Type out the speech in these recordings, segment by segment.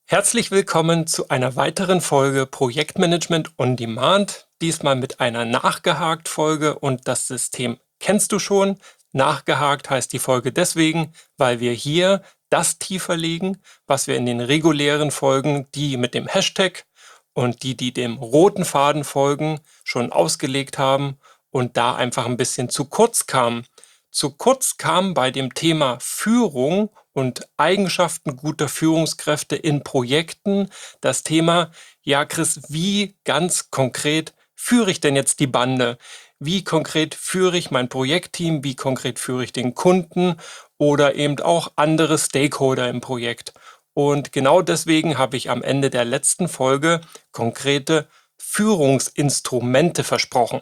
Herzlich willkommen zu einer weiteren Folge Projektmanagement on Demand, diesmal mit einer Nachgehakt-Folge und das System kennst du schon. Nachgehakt heißt die Folge deswegen, weil wir hier das tiefer legen, was wir in den regulären Folgen, die mit dem Hashtag und die dem roten Faden folgen, schon ausgelegt haben und da einfach ein bisschen zu kurz kamen. Zu kurz kam bei dem Thema Führung und Eigenschaften guter Führungskräfte in Projekten das Thema, ja Chris, wie ganz konkret führe ich denn jetzt die Bande? Wie konkret führe ich mein Projektteam? Wie konkret führe ich den Kunden oder eben auch andere Stakeholder im Projekt? Und genau deswegen habe ich am Ende der letzten Folge konkrete Führungsinstrumente versprochen.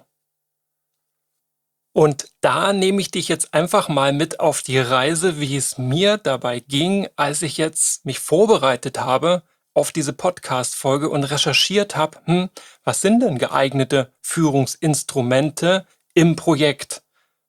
Und da nehme ich dich jetzt einfach mal mit auf die Reise, wie es mir dabei ging, als ich jetzt mich vorbereitet habe auf diese Podcast-Folge und recherchiert habe, was sind denn geeignete Führungsinstrumente im Projekt?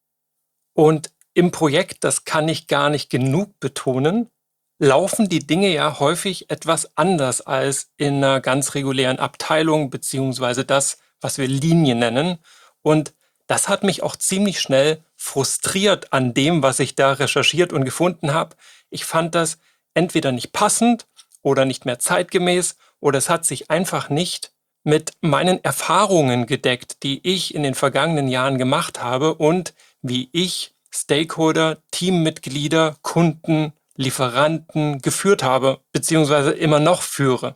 Und im Projekt, das kann ich gar nicht genug betonen, laufen die Dinge ja häufig etwas anders als in einer ganz regulären Abteilung, beziehungsweise das, was wir Linie nennen. Und das hat mich auch ziemlich schnell frustriert an dem, was ich da recherchiert und gefunden habe. Ich fand das entweder nicht passend oder nicht mehr zeitgemäß oder es hat sich einfach nicht mit meinen Erfahrungen gedeckt, die ich in den vergangenen Jahren gemacht habe und wie ich Stakeholder, Teammitglieder, Kunden, Lieferanten geführt habe, beziehungsweise immer noch führe.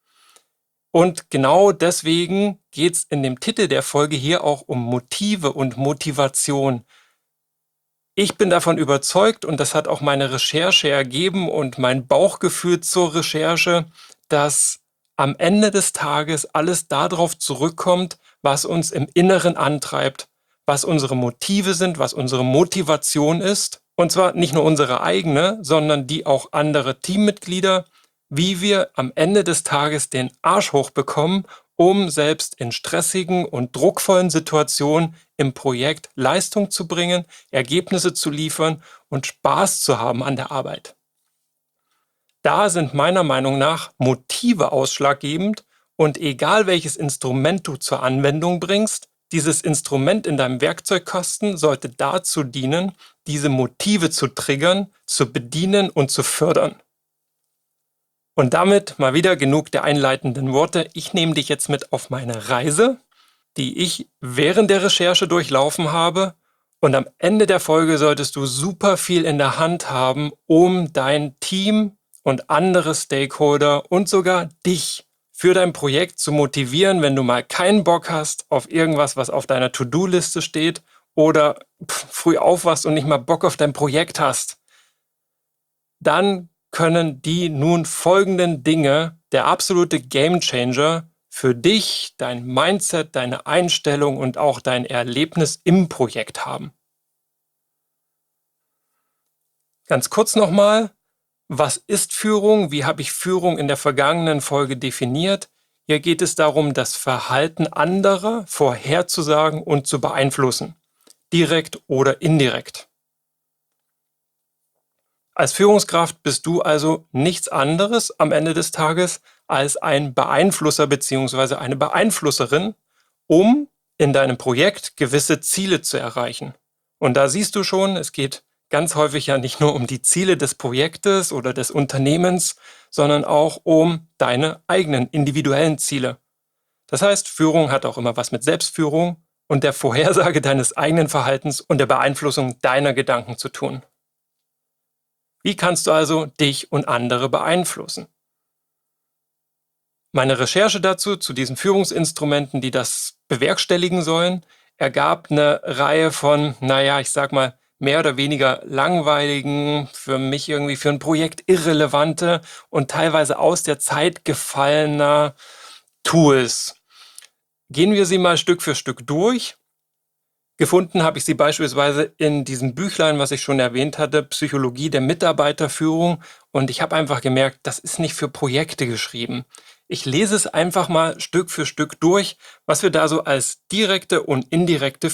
Und genau deswegen geht es in dem Titel der Folge hier auch um Motive und Motivation. Ich bin davon überzeugt, und das hat auch meine Recherche ergeben und mein Bauchgefühl zur Recherche, dass am Ende des Tages alles darauf zurückkommt, was uns im Inneren antreibt, was unsere Motive sind, was unsere Motivation ist. Und zwar nicht nur unsere eigene, sondern die auch anderer Teammitglieder, wie wir am Ende des Tages den Arsch hochbekommen, um selbst in stressigen und druckvollen Situationen im Projekt Leistung zu bringen, Ergebnisse zu liefern und Spaß zu haben an der Arbeit. Da sind meiner Meinung nach Motive ausschlaggebend und egal welches Instrument du zur Anwendung bringst, dieses Instrument in deinem Werkzeugkasten sollte dazu dienen, diese Motive zu triggern, zu bedienen und zu fördern. Und damit mal wieder genug der einleitenden Worte. Ich nehme dich jetzt mit auf meine Reise, die ich während der Recherche durchlaufen habe. Und am Ende der Folge solltest du super viel in der Hand haben, um dein Team und andere Stakeholder und sogar dich für dein Projekt zu motivieren, wenn du mal keinen Bock hast auf irgendwas, was auf deiner To-Do-Liste steht oder früh aufwachst und nicht mal Bock auf dein Projekt hast. Dann können die nun folgenden Dinge, der absolute Gamechanger, für dich, dein Mindset, deine Einstellung und auch dein Erlebnis im Projekt haben. Ganz kurz nochmal, was ist Führung? Wie habe ich Führung in der vergangenen Folge definiert? Hier geht es darum, das Verhalten anderer vorherzusagen und zu beeinflussen, direkt oder indirekt. Als Führungskraft bist du also nichts anderes am Ende des Tages als ein Beeinflusser bzw. eine Beeinflusserin, um in deinem Projekt gewisse Ziele zu erreichen. Und da siehst du schon, es geht ganz häufig ja nicht nur um die Ziele des Projektes oder des Unternehmens, sondern auch um deine eigenen individuellen Ziele. Das heißt, Führung hat auch immer was mit Selbstführung und der Vorhersage deines eigenen Verhaltens und der Beeinflussung deiner Gedanken zu tun. Wie kannst du also dich und andere beeinflussen? Meine Recherche dazu, zu diesen Führungsinstrumenten, die das bewerkstelligen sollen, ergab eine Reihe von, ich sag mal, mehr oder weniger langweiligen, für mich irgendwie für ein Projekt irrelevante und teilweise aus der Zeit gefallener Tools. Gehen wir sie mal Stück für Stück durch. Gefunden habe ich sie beispielsweise in diesem Büchlein, was ich schon erwähnt hatte, Psychologie der Mitarbeiterführung. Und ich habe einfach gemerkt, das ist nicht für Projekte geschrieben. Ich lese es einfach mal Stück für Stück durch, was wir da so als direkte und indirekte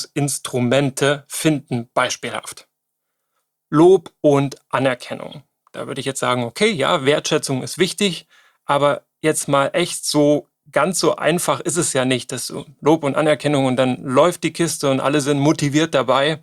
Führungsinstrumente finden, beispielhaft. Lob und Anerkennung. Da würde ich jetzt sagen, okay, ja, Wertschätzung ist wichtig, aber jetzt mal echt so ganz so einfach ist es ja nicht. Das so Lob und Anerkennung und dann läuft die Kiste und alle sind motiviert dabei.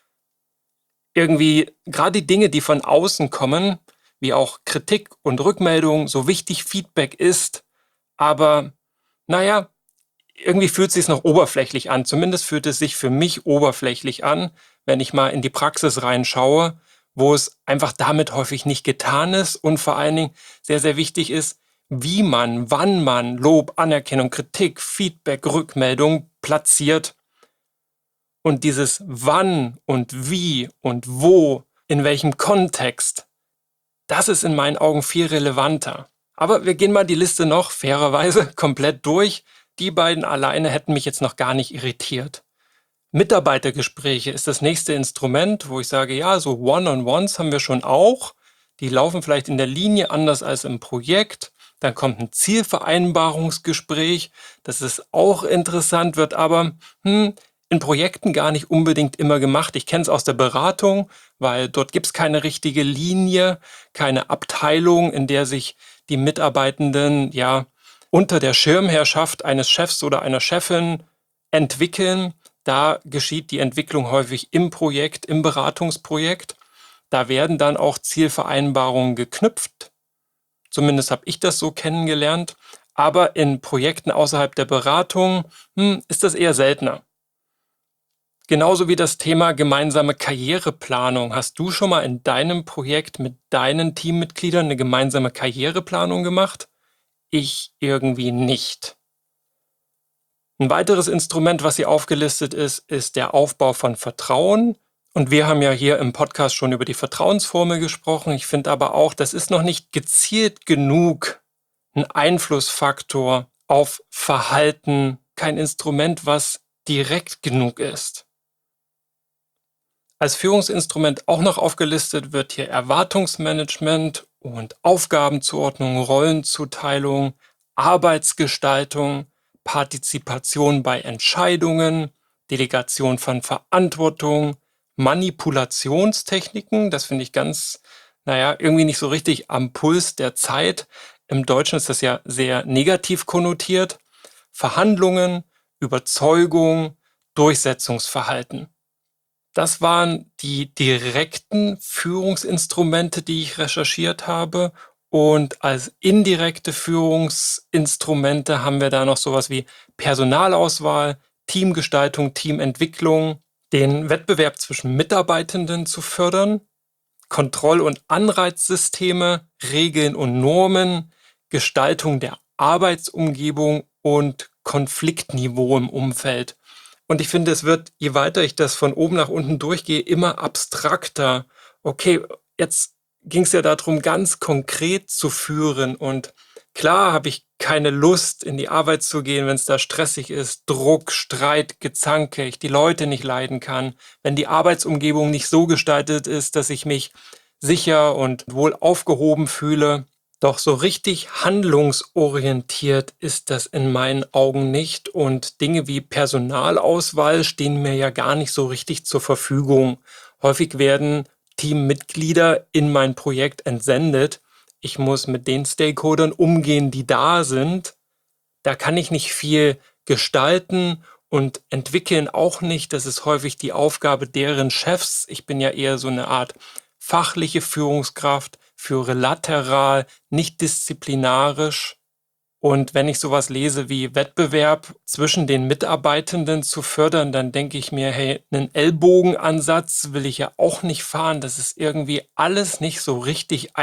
Irgendwie gerade die Dinge, die von außen kommen, wie auch Kritik und Rückmeldung, so wichtig Feedback ist, aber naja, irgendwie fühlt sich's noch oberflächlich an. Zumindest fühlt es sich für mich oberflächlich an, wenn ich mal in die Praxis reinschaue, wo es einfach damit häufig nicht getan ist und vor allen Dingen sehr, sehr wichtig ist, wie man, wann man Lob, Anerkennung, Kritik, Feedback, Rückmeldung platziert. Und dieses wann und wie und wo, in welchem Kontext, das ist in meinen Augen viel relevanter. Aber wir gehen mal die Liste noch fairerweise komplett durch. Die beiden alleine hätten mich jetzt noch gar nicht irritiert. Mitarbeitergespräche ist das nächste Instrument, wo ich sage, ja, so One-on-Ones haben wir schon auch. Die laufen vielleicht in der Linie anders als im Projekt. Dann kommt ein Zielvereinbarungsgespräch. Das ist auch interessant, wird aber in Projekten gar nicht unbedingt immer gemacht. Ich kenne es aus der Beratung, weil dort gibt es keine richtige Linie, keine Abteilung, in der sich die Mitarbeitenden ja unter der Schirmherrschaft eines Chefs oder einer Chefin entwickeln. Da geschieht die Entwicklung häufig im Projekt, im Beratungsprojekt. Da werden dann auch Zielvereinbarungen geknüpft. Zumindest habe ich das so kennengelernt. Aber in Projekten außerhalb der Beratung ist das eher seltener. Genauso wie das Thema gemeinsame Karriereplanung. Hast du schon mal in deinem Projekt mit deinen Teammitgliedern eine gemeinsame Karriereplanung gemacht? Ich irgendwie nicht. Ein weiteres Instrument, was hier aufgelistet ist, ist der Aufbau von Vertrauen. Und wir haben ja hier im Podcast schon über die Vertrauensformel gesprochen. Ich finde aber auch, das ist noch nicht gezielt genug ein Einflussfaktor auf Verhalten, kein Instrument, was direkt genug ist. Als Führungsinstrument auch noch aufgelistet wird hier Erwartungsmanagement und Aufgabenzuordnung, Rollenzuteilung, Arbeitsgestaltung, Partizipation bei Entscheidungen, Delegation von Verantwortung, Manipulationstechniken, das finde ich ganz, irgendwie nicht so richtig am Puls der Zeit. Im Deutschen ist das ja sehr negativ konnotiert. Verhandlungen, Überzeugung, Durchsetzungsverhalten. Das waren die direkten Führungsinstrumente, die ich recherchiert habe. Und als indirekte Führungsinstrumente haben wir da noch sowas wie Personalauswahl, Teamgestaltung, Teamentwicklung, den Wettbewerb zwischen Mitarbeitenden zu fördern, Kontroll- und Anreizsysteme, Regeln und Normen, Gestaltung der Arbeitsumgebung und Konfliktniveau im Umfeld. Und ich finde, es wird, je weiter ich das von oben nach unten durchgehe, immer abstrakter. Okay, jetzt ging es ja darum, ganz konkret zu führen. Und klar habe ich keine Lust, in die Arbeit zu gehen, wenn es da stressig ist, Druck, Streit, Gezanke, ich die Leute nicht leiden kann, wenn die Arbeitsumgebung nicht so gestaltet ist, dass ich mich sicher und wohl aufgehoben fühle. Doch so richtig handlungsorientiert ist das in meinen Augen nicht und Dinge wie Personalauswahl stehen mir ja gar nicht so richtig zur Verfügung. Häufig werden Teammitglieder in mein Projekt entsendet. Ich muss mit den Stakeholdern umgehen, die da sind. Da kann ich nicht viel gestalten und entwickeln auch nicht. Das ist häufig die Aufgabe deren Chefs. Ich bin ja eher so eine Art fachliche Führungskraft, führe lateral, nicht disziplinarisch. Und wenn ich sowas lese wie Wettbewerb zwischen den Mitarbeitenden zu fördern, dann denke ich mir, hey, einen Ellbogenansatz will ich ja auch nicht fahren. Das ist irgendwie alles nicht so richtig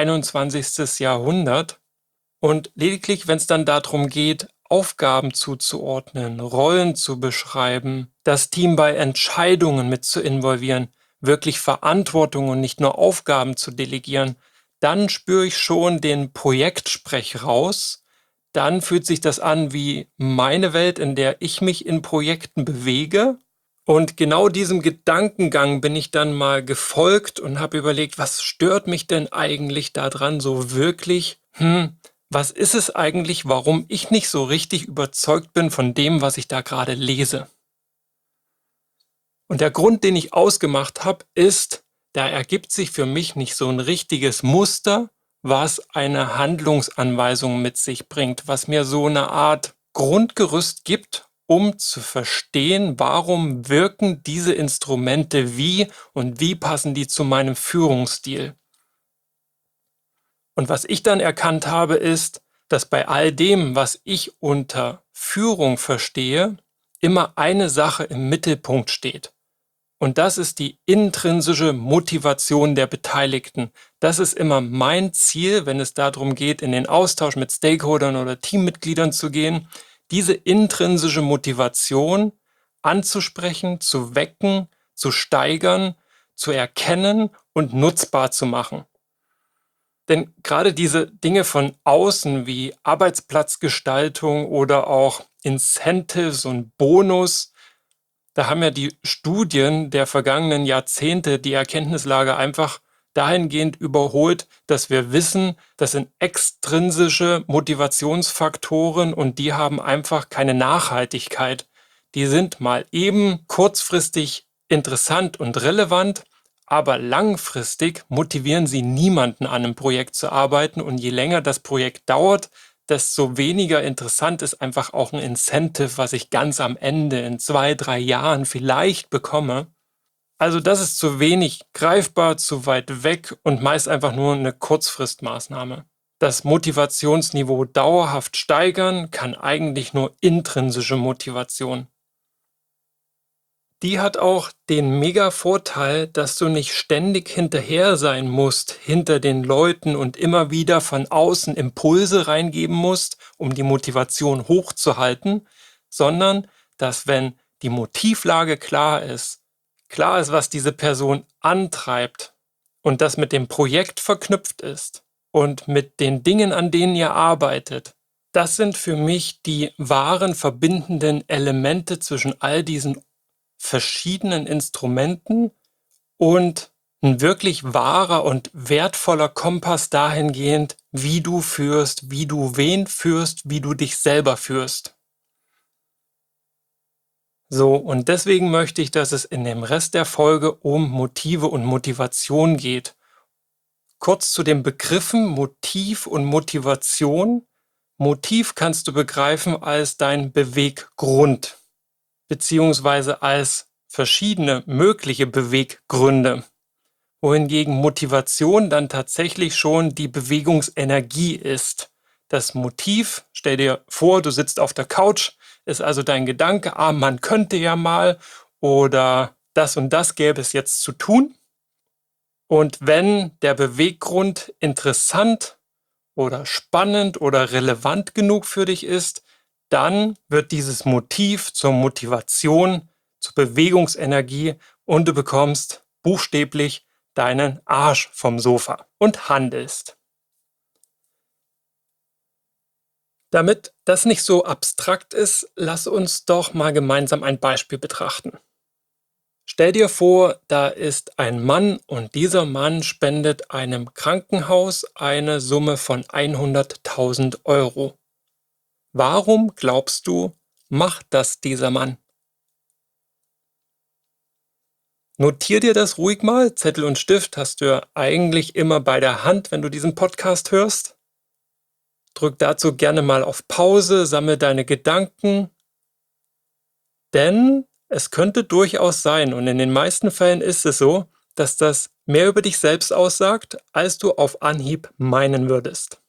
21. Jahrhundert. Und lediglich, wenn es dann darum geht, Aufgaben zuzuordnen, Rollen zu beschreiben, das Team bei Entscheidungen mit zu involvieren, wirklich Verantwortung und nicht nur Aufgaben zu delegieren, dann spüre ich schon den Projektsprech raus. Dann fühlt sich das an wie meine Welt, in der ich mich in Projekten bewege. Und genau diesem Gedankengang bin ich dann mal gefolgt und habe überlegt, was stört mich denn eigentlich daran so wirklich? Was ist es eigentlich, warum ich nicht so richtig überzeugt bin von dem, was ich da gerade lese? Und der Grund, den ich ausgemacht habe, ist, da ergibt sich für mich nicht so ein richtiges Muster, was eine Handlungsanweisung mit sich bringt, was mir so eine Art Grundgerüst gibt, um zu verstehen, warum wirken diese Instrumente wie und wie passen die zu meinem Führungsstil. Und was ich dann erkannt habe, ist, dass bei all dem, was ich unter Führung verstehe, immer eine Sache im Mittelpunkt steht. Und das ist die intrinsische Motivation der Beteiligten. Das ist immer mein Ziel, wenn es darum geht, in den Austausch mit Stakeholdern oder Teammitgliedern zu gehen, diese intrinsische Motivation anzusprechen, zu wecken, zu steigern, zu erkennen und nutzbar zu machen. Denn gerade diese Dinge von außen wie Arbeitsplatzgestaltung oder auch Incentives und Bonus, da haben ja die Studien der vergangenen Jahrzehnte die Erkenntnislage einfach dahingehend überholt, dass wir wissen, das sind extrinsische Motivationsfaktoren und die haben einfach keine Nachhaltigkeit. Die sind mal eben kurzfristig interessant und relevant, aber langfristig motivieren sie niemanden an einem Projekt zu arbeiten und je länger das Projekt dauert, desto weniger interessant ist einfach auch ein Incentive, was ich ganz am Ende in 2, 3 Jahren vielleicht bekomme. Also das ist zu wenig greifbar, zu weit weg und meist einfach nur eine Kurzfristmaßnahme. Das Motivationsniveau dauerhaft steigern kann eigentlich nur intrinsische Motivation. Die hat auch den Mega-Vorteil, dass du nicht ständig hinterher sein musst, hinter den Leuten und immer wieder von außen Impulse reingeben musst, um die Motivation hochzuhalten, sondern dass, wenn die Motivlage klar ist, was diese Person antreibt und das mit dem Projekt verknüpft ist und mit den Dingen, an denen ihr arbeitet, das sind für mich die wahren verbindenden Elemente zwischen all diesen verschiedenen Instrumenten und ein wirklich wahrer und wertvoller Kompass dahingehend, wie du führst, wie du wen führst, wie du dich selber führst. So, und deswegen möchte ich, dass es in dem Rest der Folge um Motive und Motivation geht. Kurz zu den Begriffen Motiv und Motivation. Motiv kannst du begreifen als dein Beweggrund, beziehungsweise als verschiedene mögliche Beweggründe, wohingegen Motivation dann tatsächlich schon die Bewegungsenergie ist. Das Motiv, stell dir vor, du sitzt auf der Couch, ist also dein Gedanke, man könnte ja mal oder das und das gäbe es jetzt zu tun. Und wenn der Beweggrund interessant oder spannend oder relevant genug für dich ist, dann wird dieses Motiv zur Motivation, zur Bewegungsenergie und du bekommst buchstäblich deinen Arsch vom Sofa und handelst. Damit das nicht so abstrakt ist, lass uns doch mal gemeinsam ein Beispiel betrachten. Stell dir vor, da ist ein Mann und dieser Mann spendet einem Krankenhaus eine Summe von 100.000 Euro. Warum glaubst du, macht das dieser Mann? Notier dir das ruhig mal. Zettel und Stift hast du ja eigentlich immer bei der Hand, wenn du diesen Podcast hörst. Drück dazu gerne mal auf Pause, sammle deine Gedanken, denn es könnte durchaus sein, und in den meisten Fällen ist es so, dass das mehr über dich selbst aussagt, als du auf Anhieb meinen würdest.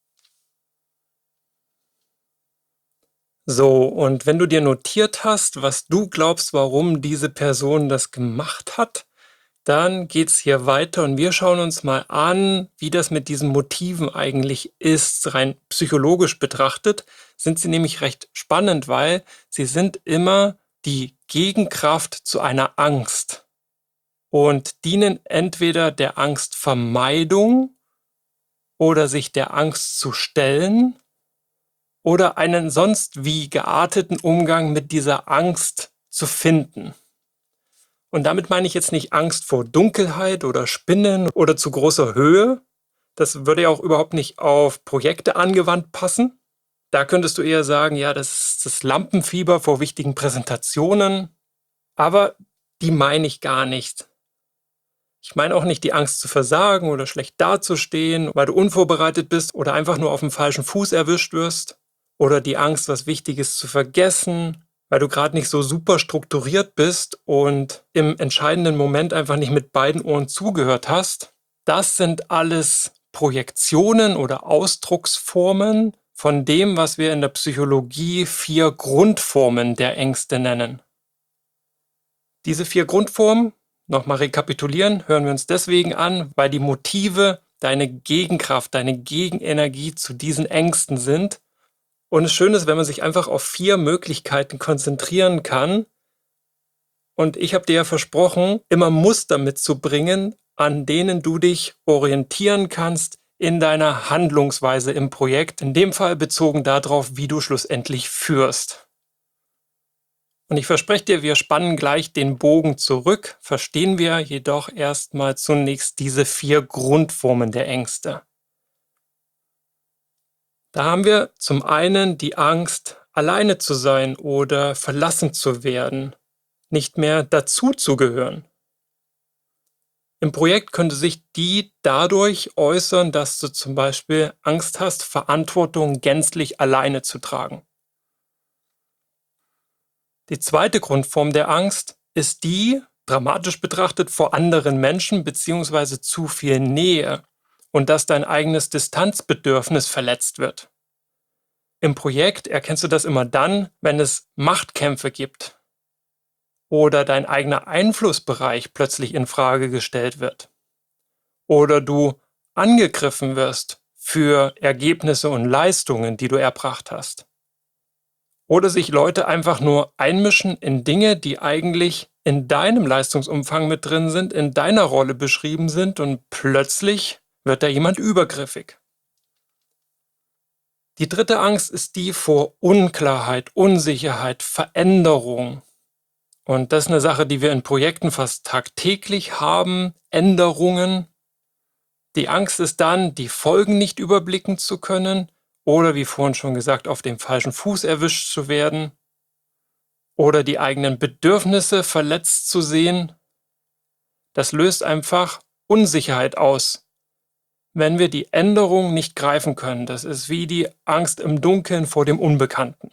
So, und wenn du dir notiert hast, was du glaubst, warum diese Person das gemacht hat, dann geht's hier weiter und wir schauen uns mal an, wie das mit diesen Motiven eigentlich ist. Rein psychologisch betrachtet sind sie nämlich recht spannend, weil sie sind immer die Gegenkraft zu einer Angst und dienen entweder der Angstvermeidung oder sich der Angst zu stellen oder einen sonst wie gearteten Umgang mit dieser Angst zu finden. Und damit meine ich jetzt nicht Angst vor Dunkelheit oder Spinnen oder zu großer Höhe. Das würde ja auch überhaupt nicht auf Projekte angewandt passen. Da könntest du eher sagen, ja, das ist das Lampenfieber vor wichtigen Präsentationen. Aber die meine ich gar nicht. Ich meine auch nicht die Angst zu versagen oder schlecht dazustehen, weil du unvorbereitet bist oder einfach nur auf dem falschen Fuß erwischt wirst. Oder die Angst, was Wichtiges zu vergessen, weil du gerade nicht so super strukturiert bist und im entscheidenden Moment einfach nicht mit beiden Ohren zugehört hast. Das sind alles Projektionen oder Ausdrucksformen von dem, was wir in der Psychologie 4 Grundformen der Ängste nennen. Diese 4 Grundformen, nochmal rekapitulieren, hören wir uns deswegen an, weil die Motive deine Gegenkraft, deine Gegenenergie zu diesen Ängsten sind. Und es schön ist, wenn man sich einfach auf 4 Möglichkeiten konzentrieren kann. Und ich habe dir ja versprochen, immer Muster mitzubringen, an denen du dich orientieren kannst in deiner Handlungsweise im Projekt, in dem Fall bezogen darauf, wie du schlussendlich führst. Und ich verspreche dir, wir spannen gleich den Bogen zurück, verstehen wir jedoch erstmal zunächst diese 4 Grundformen der Ängste. Da haben wir zum einen die Angst, alleine zu sein oder verlassen zu werden, nicht mehr dazuzugehören. Im Projekt könnte sich die dadurch äußern, dass du zum Beispiel Angst hast, Verantwortung gänzlich alleine zu tragen. Die zweite Grundform der Angst ist die, dramatisch betrachtet, vor anderen Menschen bzw. zu viel Nähe und dass dein eigenes Distanzbedürfnis verletzt wird. Im Projekt erkennst du das immer dann, wenn es Machtkämpfe gibt oder dein eigener Einflussbereich plötzlich in Frage gestellt wird oder du angegriffen wirst für Ergebnisse und Leistungen, die du erbracht hast. Oder sich Leute einfach nur einmischen in Dinge, die eigentlich in deinem Leistungsumfang mit drin sind, in deiner Rolle beschrieben sind und plötzlich wird da jemand übergriffig. Die dritte Angst ist die vor Unklarheit, Unsicherheit, Veränderung. Und das ist eine Sache, die wir in Projekten fast tagtäglich haben, Änderungen. Die Angst ist dann, die Folgen nicht überblicken zu können oder wie vorhin schon gesagt, auf dem falschen Fuß erwischt zu werden oder die eigenen Bedürfnisse verletzt zu sehen. Das löst einfach Unsicherheit aus, wenn wir die Änderung nicht greifen können. Das ist wie die Angst im Dunkeln vor dem Unbekannten.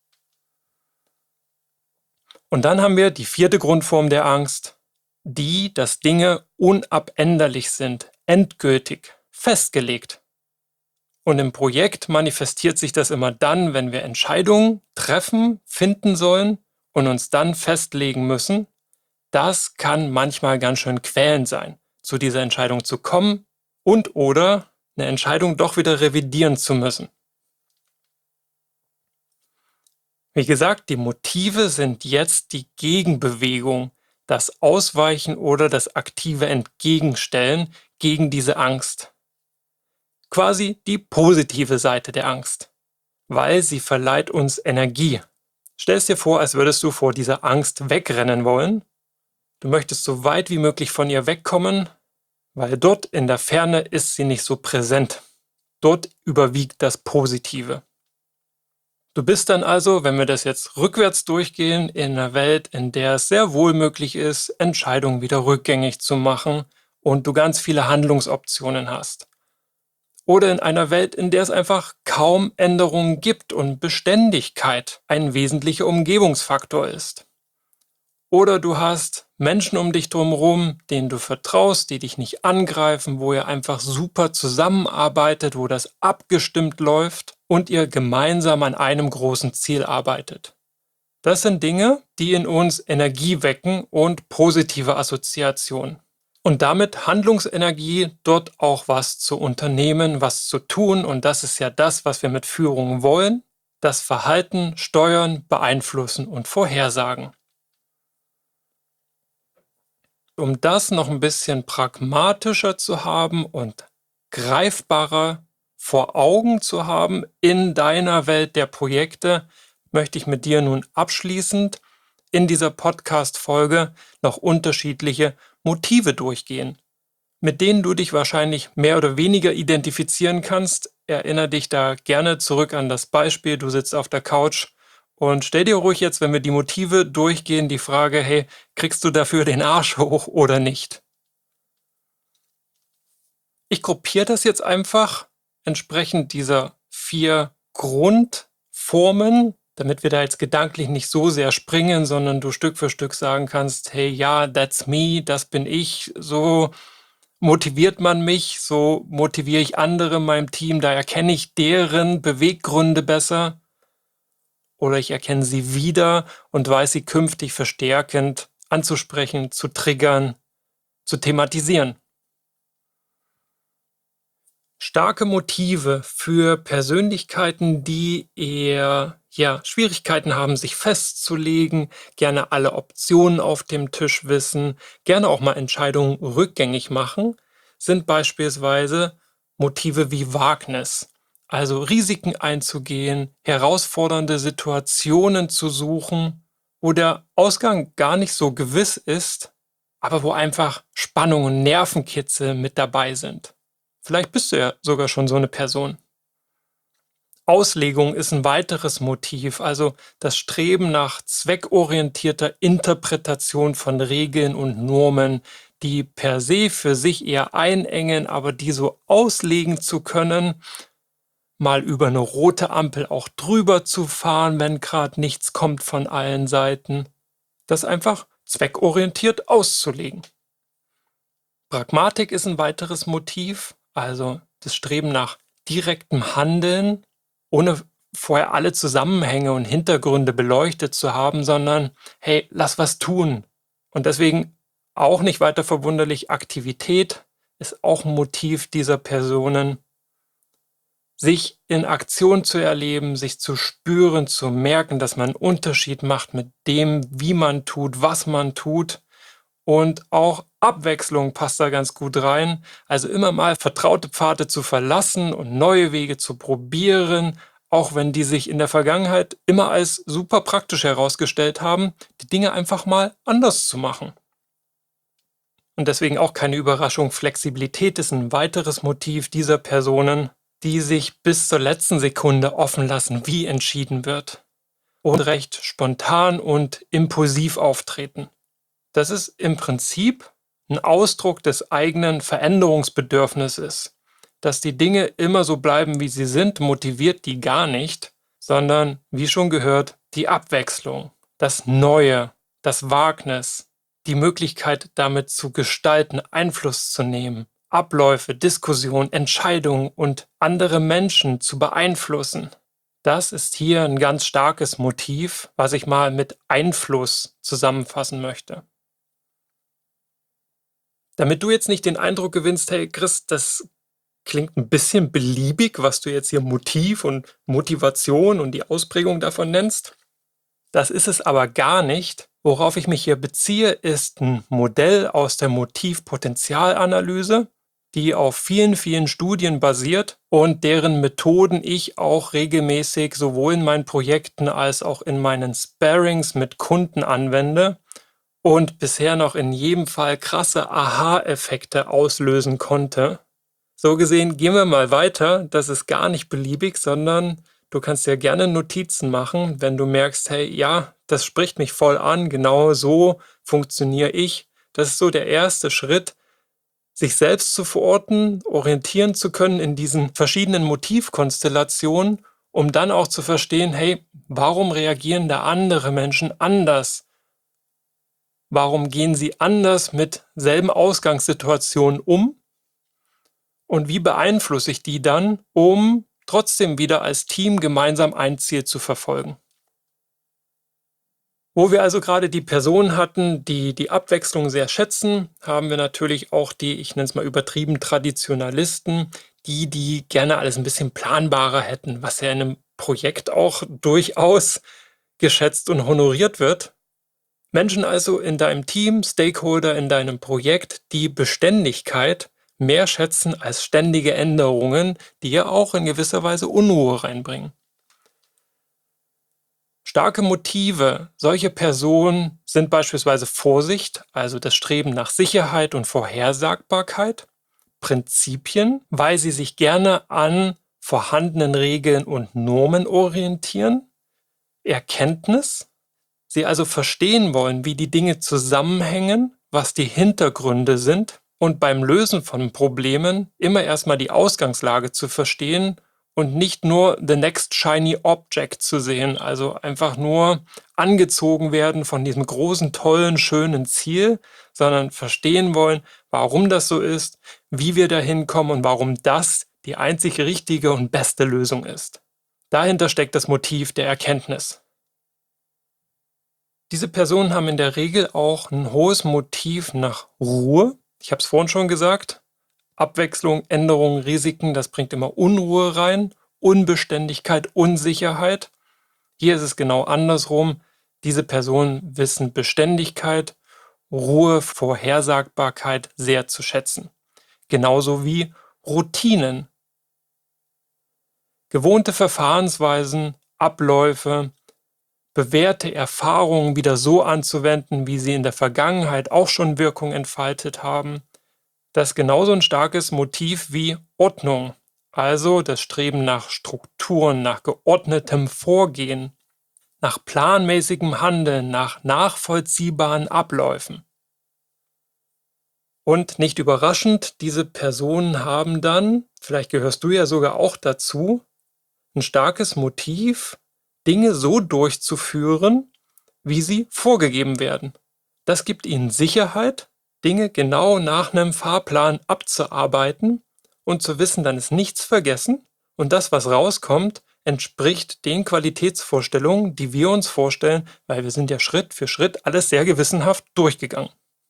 Und dann haben wir die 4. Grundform der Angst, die, dass Dinge unabänderlich sind, endgültig, festgelegt. Und im Projekt manifestiert sich das immer dann, wenn wir Entscheidungen treffen, finden sollen und uns dann festlegen müssen. Das kann manchmal ganz schön quälend sein, zu dieser Entscheidung zu kommen und oder eine Entscheidung doch wieder revidieren zu müssen. Wie gesagt, die Motive sind jetzt die Gegenbewegung, das Ausweichen oder das aktive Entgegenstellen gegen diese Angst. Quasi die positive Seite der Angst, weil sie verleiht uns Energie. Stell es dir vor, als würdest du vor dieser Angst wegrennen wollen. Du möchtest so weit wie möglich von ihr wegkommen, weil dort in der Ferne ist sie nicht so präsent. Dort überwiegt das Positive. Du bist dann also, wenn wir das jetzt rückwärts durchgehen, in einer Welt, in der es sehr wohl möglich ist, Entscheidungen wieder rückgängig zu machen und du ganz viele Handlungsoptionen hast. Oder in einer Welt, in der es einfach kaum Änderungen gibt und Beständigkeit ein wesentlicher Umgebungsfaktor ist. Oder du hast Menschen um dich drumherum, denen du vertraust, die dich nicht angreifen, wo ihr einfach super zusammenarbeitet, wo das abgestimmt läuft und ihr gemeinsam an einem großen Ziel arbeitet. Das sind Dinge, die in uns Energie wecken und positive Assoziationen. Und damit Handlungsenergie, dort auch was zu unternehmen, was zu tun. Und das ist ja das, was wir mit Führung wollen. Das Verhalten steuern, beeinflussen und vorhersagen. Um das noch ein bisschen pragmatischer zu haben und greifbarer vor Augen zu haben in deiner Welt der Projekte, möchte ich mit dir nun abschließend in dieser Podcast-Folge noch unterschiedliche Motive durchgehen, mit denen du dich wahrscheinlich mehr oder weniger identifizieren kannst. Erinnere dich da gerne zurück an das Beispiel, du sitzt auf der Couch und stell dir ruhig jetzt, wenn wir die Motive durchgehen, die Frage, hey, kriegst du dafür den Arsch hoch oder nicht? Ich gruppiere das jetzt einfach entsprechend dieser 4 Grundformen, damit wir da jetzt gedanklich nicht so sehr springen, sondern du Stück für Stück sagen kannst: „Hey, ja, that's me, das bin ich. So motiviert man mich, so motiviere ich andere in meinem Team, da erkenne ich deren Beweggründe besser oder ich erkenne sie wieder und weiß sie künftig verstärkend anzusprechen, zu triggern, zu thematisieren." Starke Motive für Persönlichkeiten, die eher, ja, Schwierigkeiten haben, sich festzulegen, gerne alle Optionen auf dem Tisch wissen, gerne auch mal Entscheidungen rückgängig machen, sind beispielsweise Motive wie Wagnis. Also Risiken einzugehen, herausfordernde Situationen zu suchen, wo der Ausgang gar nicht so gewiss ist, aber wo einfach Spannung und Nervenkitzel mit dabei sind. Vielleicht bist du ja sogar schon so eine Person. Auslegung ist ein weiteres Motiv, also das Streben nach zweckorientierter Interpretation von Regeln und Normen, die per se für sich eher einengen, aber die so auslegen zu können, mal über eine rote Ampel auch drüber zu fahren, wenn gerade nichts kommt von allen Seiten. Das einfach zweckorientiert auszulegen. Pragmatik ist ein weiteres Motiv, also das Streben nach direktem Handeln, ohne vorher alle Zusammenhänge und Hintergründe beleuchtet zu haben, sondern hey, lass was tun. Und deswegen auch nicht weiter verwunderlich, Aktivität ist auch ein Motiv dieser Personen, sich in Aktion zu erleben, sich zu spüren, zu merken, dass man einen Unterschied macht mit dem, wie man tut, was man tut. Und auch Abwechslung passt da ganz gut rein. Also immer mal vertraute Pfade zu verlassen und neue Wege zu probieren, auch wenn die sich in der Vergangenheit immer als super praktisch herausgestellt haben, die Dinge einfach mal anders zu machen. Und deswegen auch keine Überraschung, Flexibilität ist ein weiteres Motiv dieser Personen, die sich bis zur letzten Sekunde offen lassen, wie entschieden wird. Und recht spontan und impulsiv auftreten. Das ist im Prinzip ein Ausdruck des eigenen Veränderungsbedürfnisses. Dass die Dinge immer so bleiben, wie sie sind, motiviert die gar nicht, sondern, wie schon gehört, die Abwechslung, das Neue, das Wagnis, die Möglichkeit, damit zu gestalten, Einfluss zu nehmen, Abläufe, Diskussionen, Entscheidungen und andere Menschen zu beeinflussen. Das ist hier ein ganz starkes Motiv, was ich mal mit Einfluss zusammenfassen möchte. Damit du jetzt nicht den Eindruck gewinnst, hey Chris, das klingt ein bisschen beliebig, was du jetzt hier Motiv und Motivation und die Ausprägung davon nennst. Das ist es aber gar nicht. Worauf ich mich hier beziehe, ist ein Modell aus der Motivpotenzialanalyse, die auf vielen, vielen Studien basiert und deren Methoden ich auch regelmäßig sowohl in meinen Projekten als auch in meinen Sparrings mit Kunden anwende und bisher noch in jedem Fall krasse Aha-Effekte auslösen konnte. So gesehen gehen wir mal weiter. Das ist gar nicht beliebig, sondern du kannst dir gerne Notizen machen, wenn du merkst, hey, ja, das spricht mich voll an, genau so funktioniere ich. Das ist so der erste Schritt, sich selbst zu verorten, orientieren zu können in diesen verschiedenen Motivkonstellationen, um dann auch zu verstehen, hey, warum reagieren da andere Menschen anders? Warum gehen sie anders mit selben Ausgangssituationen um? Und wie beeinflusse ich die dann, um trotzdem wieder als Team gemeinsam ein Ziel zu verfolgen? Wo wir also gerade die Personen hatten, die die Abwechslung sehr schätzen, haben wir natürlich auch die, ich nenne es mal übertrieben, Traditionalisten, die gerne alles ein bisschen planbarer hätten, was ja in einem Projekt auch durchaus geschätzt und honoriert wird. Menschen also in deinem Team, Stakeholder in deinem Projekt, die Beständigkeit mehr schätzen als ständige Änderungen, die ja auch in gewisser Weise Unruhe reinbringen. Starke Motive solcher Personen sind beispielsweise Vorsicht, also das Streben nach Sicherheit und Vorhersagbarkeit, Prinzipien, weil sie sich gerne an vorhandenen Regeln und Normen orientieren, Erkenntnis, sie also verstehen wollen, wie die Dinge zusammenhängen, was die Hintergründe sind, Und beim Lösen von Problemen immer erstmal die Ausgangslage zu verstehen und nicht nur the next shiny object zu sehen, also einfach nur angezogen werden von diesem großen, tollen, schönen Ziel, sondern verstehen wollen, warum das so ist, wie wir dahin kommen und warum das die einzig richtige und beste Lösung ist. Dahinter steckt das Motiv der Erkenntnis. Diese Personen haben in der Regel auch ein hohes Motiv nach Ruhe. Ich habe es vorhin schon gesagt. Abwechslung, Änderungen, Risiken, das bringt immer Unruhe rein, Unbeständigkeit, Unsicherheit. Hier ist es genau andersrum. Diese Personen wissen Beständigkeit, Ruhe, Vorhersagbarkeit sehr zu schätzen. Genauso wie Routinen. Gewohnte Verfahrensweisen, Abläufe, bewährte Erfahrungen wieder so anzuwenden, wie sie in der Vergangenheit auch schon Wirkung entfaltet haben. Das ist genauso ein starkes Motiv wie Ordnung, also das Streben nach Strukturen, nach geordnetem Vorgehen, nach planmäßigem Handeln, nach nachvollziehbaren Abläufen. Und nicht überraschend, diese Personen haben dann, vielleicht gehörst du ja sogar auch dazu, ein starkes Motiv, Dinge so durchzuführen, wie sie vorgegeben werden. Das gibt ihnen Sicherheit, Dinge genau nach einem Fahrplan abzuarbeiten und zu wissen, dann ist nichts vergessen und das, was rauskommt, entspricht den Qualitätsvorstellungen, die wir uns vorstellen, weil wir sind ja Schritt für Schritt alles sehr gewissenhaft durchgegangen.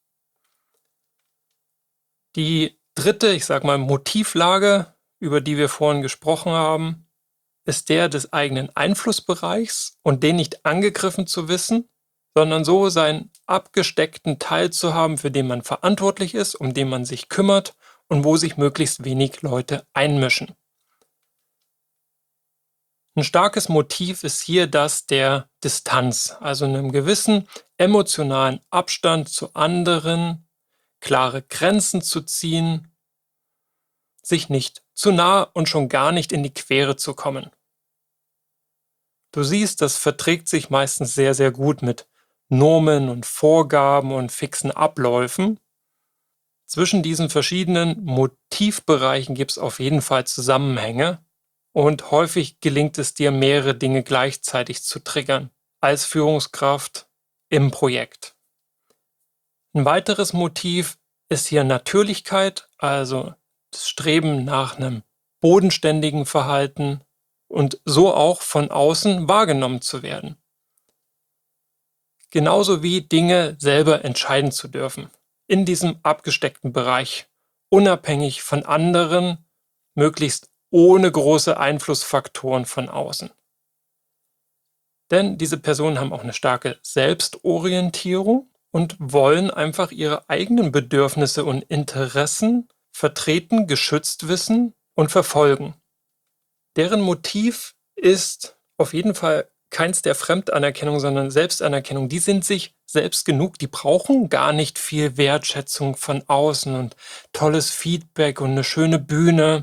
Die dritte, ich sag mal, Motivlage, über die wir vorhin gesprochen haben, ist der des eigenen Einflussbereichs und den nicht angegriffen zu wissen, sondern so seinen abgesteckten Teil zu haben, für den man verantwortlich ist, um den man sich kümmert und wo sich möglichst wenig Leute einmischen. Ein starkes Motiv ist hier das der Distanz, also einem gewissen emotionalen Abstand zu anderen, klare Grenzen zu ziehen, sich nicht zu nah und schon gar nicht in die Quere zu kommen. Du siehst, das verträgt sich meistens sehr, sehr gut mit Normen und Vorgaben und fixen Abläufen. Zwischen diesen verschiedenen Motivbereichen gibt es auf jeden Fall Zusammenhänge und häufig gelingt es dir, mehrere Dinge gleichzeitig zu triggern, als Führungskraft im Projekt. Ein weiteres Motiv ist hier Natürlichkeit, also das Streben nach einem bodenständigen Verhalten und so auch von außen wahrgenommen zu werden. Genauso wie Dinge selber entscheiden zu dürfen, in diesem abgesteckten Bereich, unabhängig von anderen, möglichst ohne große Einflussfaktoren von außen. Denn diese Personen haben auch eine starke Selbstorientierung und wollen einfach ihre eigenen Bedürfnisse und Interessen vertreten, geschützt wissen und verfolgen. Deren Motiv ist auf jeden Fall keins der Fremdanerkennung, sondern Selbstanerkennung. Die sind sich selbst genug, die brauchen gar nicht viel Wertschätzung von außen und tolles Feedback und eine schöne Bühne.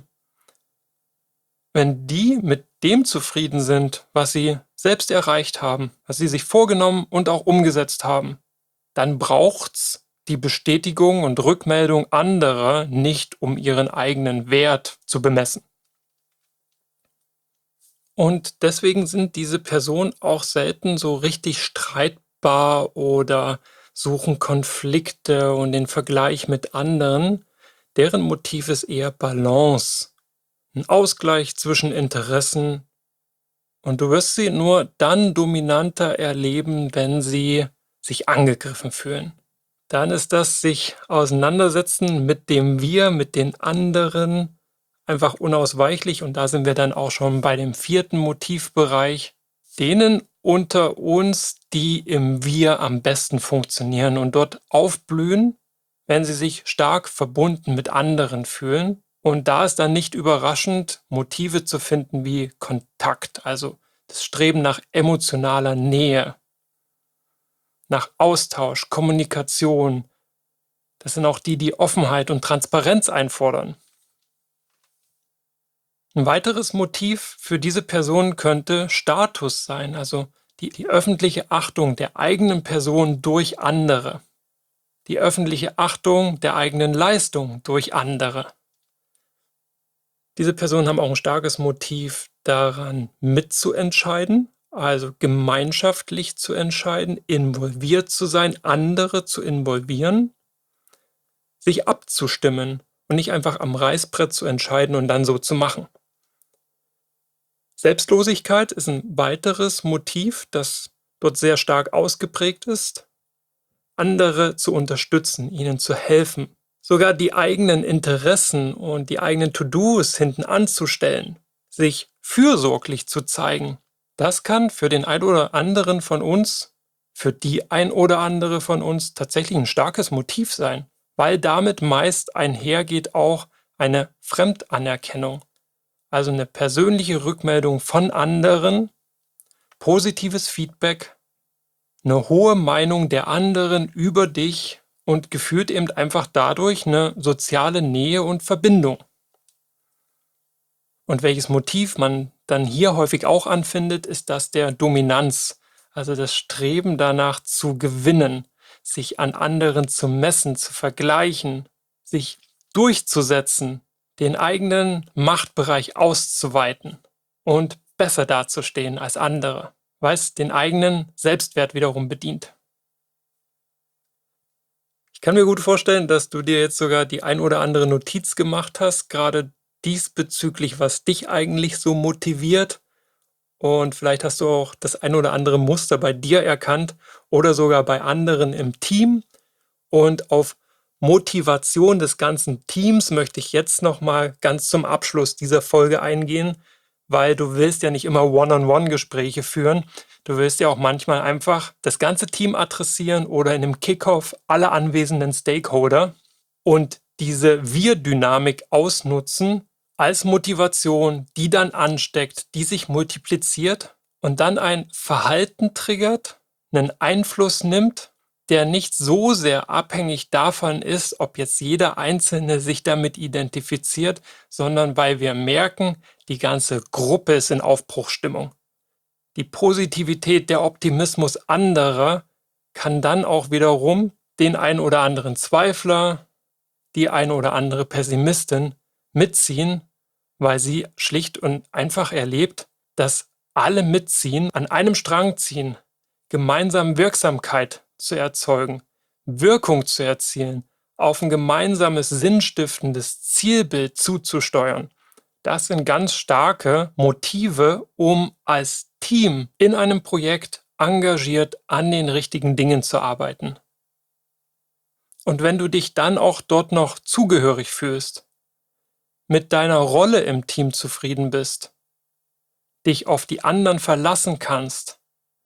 Wenn die mit dem zufrieden sind, was sie selbst erreicht haben, was sie sich vorgenommen und auch umgesetzt haben, dann braucht's die Bestätigung und Rückmeldung anderer nicht, um ihren eigenen Wert zu bemessen. Und deswegen sind diese Personen auch selten so richtig streitbar oder suchen Konflikte und den Vergleich mit anderen. Deren Motiv ist eher Balance, ein Ausgleich zwischen Interessen. Und du wirst sie nur dann dominanter erleben, wenn sie sich angegriffen fühlen. Dann ist das sich auseinandersetzen mit dem Wir, mit den anderen, einfach unausweichlich. Und da sind wir dann auch schon bei dem vierten Motivbereich, denen unter uns, die im Wir am besten funktionieren und dort aufblühen, wenn sie sich stark verbunden mit anderen fühlen. Und da ist dann nicht überraschend, Motive zu finden wie Kontakt, also das Streben nach emotionaler Nähe, nach Austausch, Kommunikation. Das sind auch die, die Offenheit und Transparenz einfordern. Ein weiteres Motiv für diese Person könnte Status sein, also die öffentliche Achtung der eigenen Person durch andere. die öffentliche Achtung der eigenen Leistung durch andere. Diese Personen haben auch ein starkes Motiv daran, mitzuentscheiden, also gemeinschaftlich zu entscheiden, involviert zu sein, andere zu involvieren, sich abzustimmen und nicht einfach am Reißbrett zu entscheiden und dann so zu machen. Selbstlosigkeit ist ein weiteres Motiv, das dort sehr stark ausgeprägt ist, andere zu unterstützen, ihnen zu helfen, sogar die eigenen Interessen und die eigenen To-Dos hinten anzustellen, sich fürsorglich zu zeigen. Das kann für den ein oder anderen von uns, für die ein oder andere von uns tatsächlich ein starkes Motiv sein, weil damit meist einhergeht auch eine Fremdanerkennung, also eine persönliche Rückmeldung von anderen, positives Feedback, eine hohe Meinung der anderen über dich und geführt eben einfach dadurch eine soziale Nähe und Verbindung. Und welches Motiv man dann hier häufig auch anfindet, ist das der Dominanz, also das Streben danach zu gewinnen, sich an anderen zu messen, zu vergleichen, sich durchzusetzen, den eigenen Machtbereich auszuweiten und besser dazustehen als andere, weil es den eigenen Selbstwert wiederum bedient. Ich kann mir gut vorstellen, dass du dir jetzt sogar die ein oder andere Notiz gemacht hast, gerade diesbezüglich, was dich eigentlich so motiviert. Und vielleicht hast du auch das ein oder andere Muster bei dir erkannt oder sogar bei anderen im Team. Und auf Motivation des ganzen Teams möchte ich jetzt nochmal ganz zum Abschluss dieser Folge eingehen, weil du willst ja nicht immer One-on-One-Gespräche führen. Du willst ja auch manchmal einfach das ganze Team adressieren oder in einem Kickoff alle anwesenden Stakeholder und diese Wir-Dynamik ausnutzen als Motivation, die dann ansteckt, die sich multipliziert und dann ein Verhalten triggert, einen Einfluss nimmt, der nicht so sehr abhängig davon ist, ob jetzt jeder Einzelne sich damit identifiziert, sondern weil wir merken, die ganze Gruppe ist in Aufbruchsstimmung. Die Positivität, der Optimismus anderer kann dann auch wiederum den ein oder anderen Zweifler, die ein oder andere Pessimistin mitziehen, weil sie schlicht und einfach erlebt, dass alle mitziehen, an einem Strang ziehen, gemeinsam Wirksamkeit zu erzeugen, Wirkung zu erzielen, auf ein gemeinsames sinnstiftendes Zielbild zuzusteuern. Das sind ganz starke Motive, um als Team in einem Projekt engagiert an den richtigen Dingen zu arbeiten. Und wenn du dich dann auch dort noch zugehörig fühlst, mit deiner Rolle im Team zufrieden bist, dich auf die anderen verlassen kannst,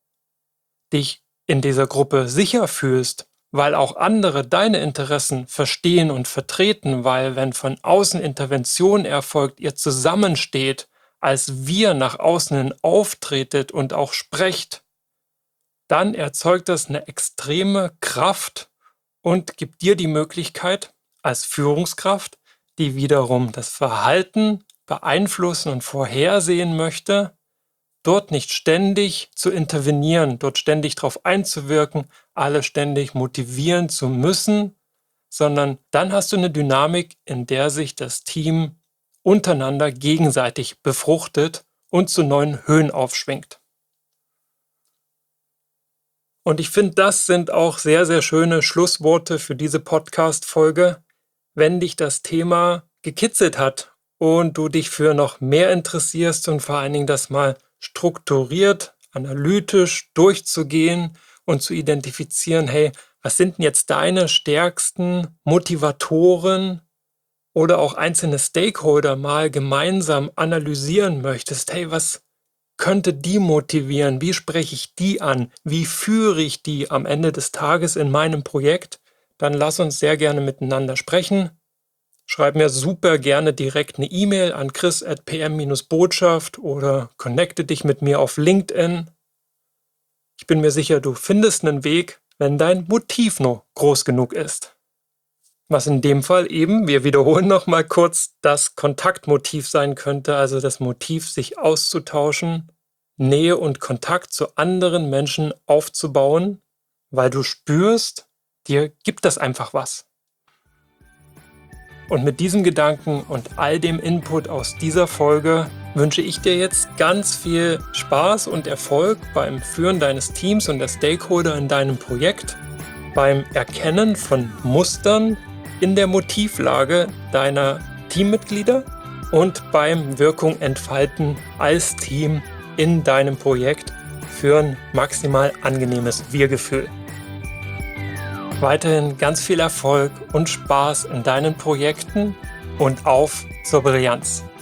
dich in dieser Gruppe sicher fühlst, weil auch andere deine Interessen verstehen und vertreten, weil wenn von außen Intervention erfolgt, ihr zusammensteht, als wir nach außen hin auftretet und auch sprecht, dann erzeugt das eine extreme Kraft und gibt dir die Möglichkeit als Führungskraft, die wiederum das Verhalten beeinflussen und vorhersehen möchte, dort nicht ständig zu intervenieren, dort ständig darauf einzuwirken, alle ständig motivieren zu müssen, sondern dann hast du eine Dynamik, in der sich das Team untereinander gegenseitig befruchtet und zu neuen Höhen aufschwingt. Und ich finde, das sind auch sehr, sehr schöne Schlussworte für diese Podcast-Folge. Wenn dich das Thema gekitzelt hat und du dich für noch mehr interessierst und vor allen Dingen das mal strukturiert, analytisch durchzugehen und zu identifizieren, hey, was sind denn jetzt deine stärksten Motivatoren oder auch einzelne Stakeholder mal gemeinsam analysieren möchtest, hey, was könnte die motivieren? Wie spreche ich die an? Wie führe ich die am Ende des Tages in meinem Projekt? Dann lass uns sehr gerne miteinander sprechen. Schreib mir super gerne direkt eine E-Mail an chris@pm-botschaft oder connecte dich mit mir auf LinkedIn. Ich bin mir sicher, du findest einen Weg, wenn dein Motiv nur groß genug ist. Was in dem Fall eben, wir wiederholen nochmal kurz, das Kontaktmotiv sein könnte, also das Motiv, sich auszutauschen, Nähe und Kontakt zu anderen Menschen aufzubauen, weil du spürst, dir gibt das einfach was. Und mit diesem Gedanken und all dem Input aus dieser Folge wünsche ich dir jetzt ganz viel Spaß und Erfolg beim Führen deines Teams und der Stakeholder in deinem Projekt, beim Erkennen von Mustern in der Motivlage deiner Teammitglieder und beim Wirkung entfalten als Team in deinem Projekt für ein maximal angenehmes Wir-Gefühl. Weiterhin ganz viel Erfolg und Spaß in deinen Projekten und auf zur Brillanz!